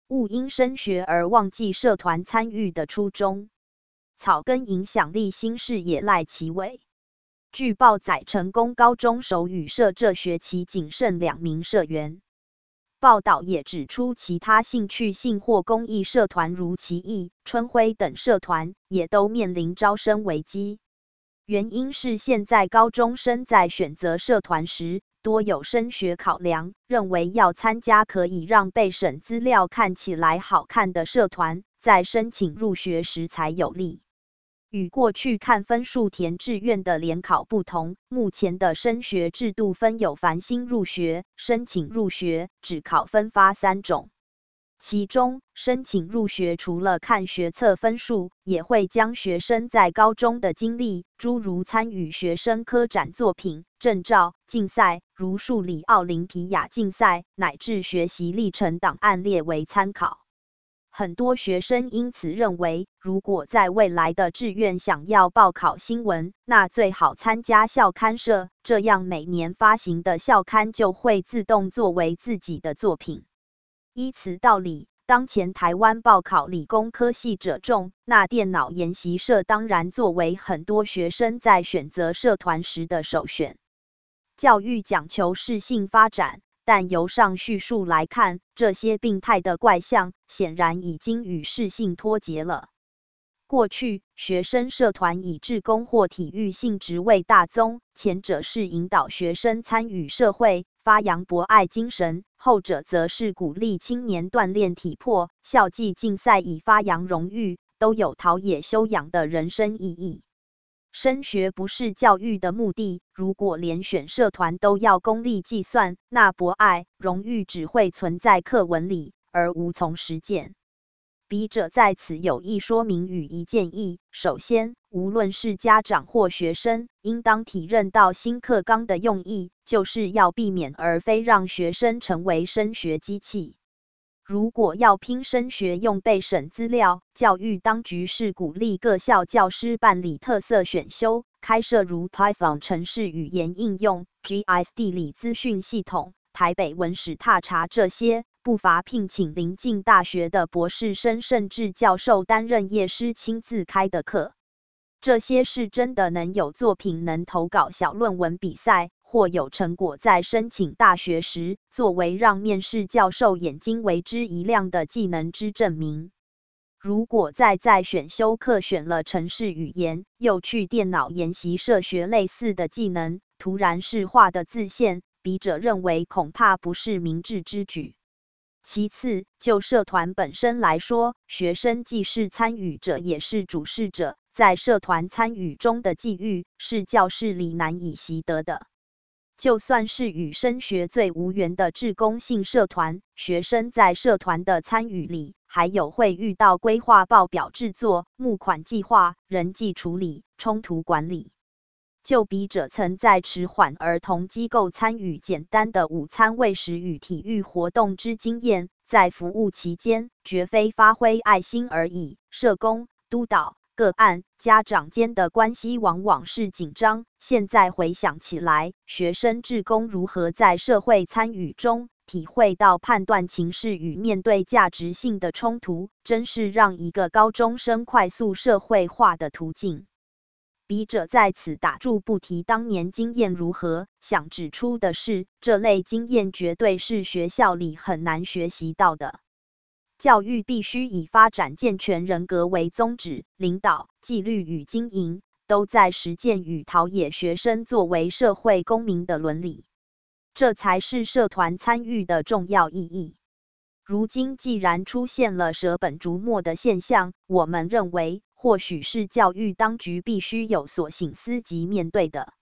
勿因升学而忘记社团参与的初衷。草根影响力新视野赖其伟。据报载，成功高中手语社这学期仅剩2名社员。报道也指出，其他兴趣性或公益社团如奇艺、春晖等社团也都面临招生危机。原因是现在高中生在选择社团时，多有升学考量，认为要参加可以让备审资料看起来好看的社团，在申请入学时才有利。与过去看分数填志愿的联考不同，目前的升学制度分有繁星入学、申请入学、只考分发3种。其中，申请入学除了看学测分数，也会将学生在高中的经历，诸如参与学生科展作品、证照、竞赛，如数理奥林匹亚竞赛，乃至学习历程档案列为参考。很多学生因此认为，如果在未来的志愿想要报考新闻，那最好参加校刊社，这样每年发行的校刊就会自动作为自己的作品。依此道理，当前台湾报考理工科系者众，那电脑研习社当然作为很多学生在选择社团时的首选。教育讲求适性发展，但由上叙述来看，这些病态的怪象显然已经与适性脱节了。过去，学生社团以志工或体育性质为大宗，前者是引导学生参与社会，发扬博爱精神，后者则是鼓励青年锻炼体魄，校际竞赛以发扬荣誉，都有陶冶修养的人生意义。升学不是教育的目的，如果连选社团都要功利计算，那博爱、荣誉只会存在课文里，而无从实践。笔者在此有一说明与一建议。首先，无论是家长或学生，应当体认到新课纲的用意，就是要避免而非让学生成为升学机器。如果要拼升学用备审资料，教育当局是鼓励各校教师办理特色选修，开设如 Python 程式语言应用、GIS 地理资讯系统、台北文史踏查这些，不乏聘请邻近大学的博士生甚至教授担任业师亲自开的课。这些是真的能有作品，能投稿小论文比赛，或有成果在申请大学时，作为让面试教授眼睛为之一亮的技能之证明。如果在选修课选了程式语言，又去电脑研习社学类似的技能，突然是画的自限，笔者认为恐怕不是明智之举。其次，就社团本身来说，学生既是参与者也是主事者，在社团参与中的际遇，是教室里难以习得的。就算是与升学最无缘的志工性社团，学生在社团的参与里，还有会遇到规划报表制作、募款计划、人际处理、冲突管理。就笔者曾在迟缓儿童机构参与简单的午餐喂食与体育活动之经验，在服务期间，绝非发挥爱心而已，社工、督导、个案、家长间的关系往往是紧张。现在回想起来，学生志工如何在社会参与中体会到判断情势与面对价值性的冲突，真是让一个高中生快速社会化的途径。笔者在此打住不提当年经验如何，想指出的是，这类经验绝对是学校里很难学习到的。教育必须以发展健全人格为宗旨，领导、纪律与经营都在实践与陶冶学生作为社会公民的伦理，这才是社团参与的重要意义。如今既然出现了舍本逐末的现象，我们认为或许是教育当局必须有所省思及面对的。